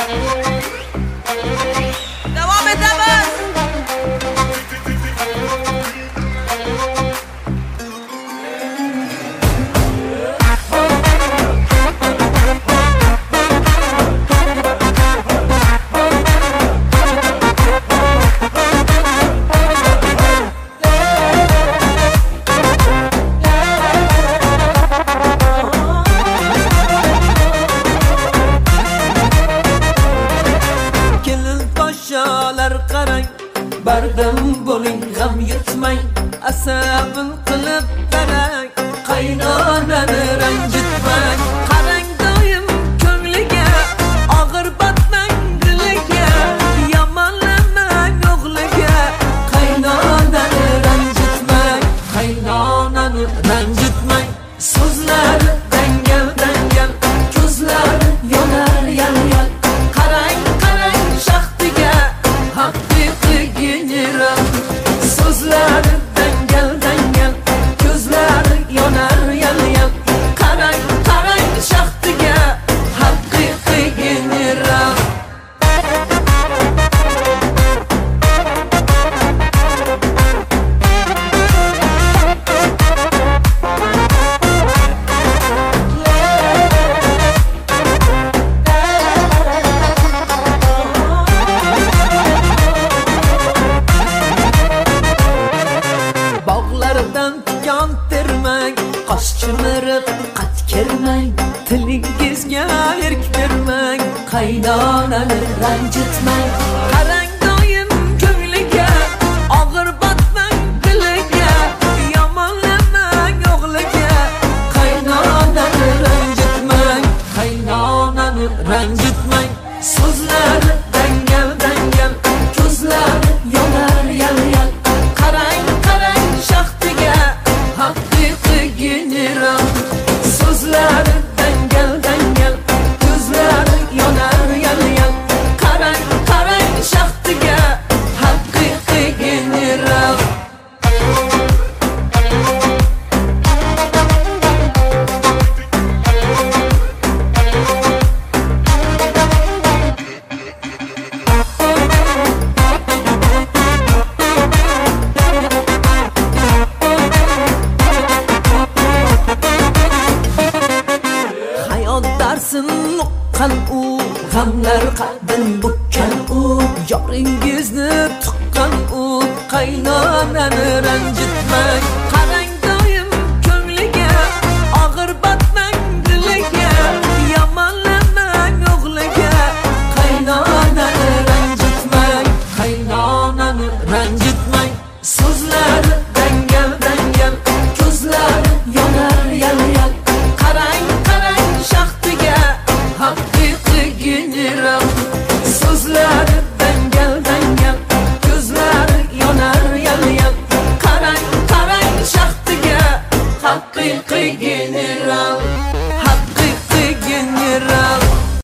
Devam edemez. Qarang, bardam bo'ling, g'am yutmang, asabin qilib qarang, qaynonani ranjitmang. Qarang doim ko'ngliga, og'ir botmang diliga, yomonlamang o'g'liga, qaynonani ranjitmang, qaynonani ranjitmang. So'zlar dangal dangal, ko'zlar yonar yal-yal. Qarang qarang shaxtiga, haqiqiy general. So'zlar dangal dangal, ko'zlar yonar yal-yal. Qarang qarang shaxtiga, haqiqiy general. Bog'lardan tikan termang, qosh chimirib qat kermang, tilingizga erk bermang, qaynonani ranjitmang. Qarang doim ko'ngliga, og'ir botmang diliga, yomonlamang o'g'liga, qaynonani ranjitmang, qaynonani ranjitmang. So'zlar dangal dangal, ko'zlar yonar yal-yal. Qarang qarang shaxtiga, haqiqiy general. So'zlar dangal dangal, ko'zlar yonar yal-yal. Qarang qarang shaxtiga, haqiqiy general. Hayot darsin uqqan u, g'amlar qalbin bukkan u, yoringizni tuqqan u, qaynonani ranjitmang.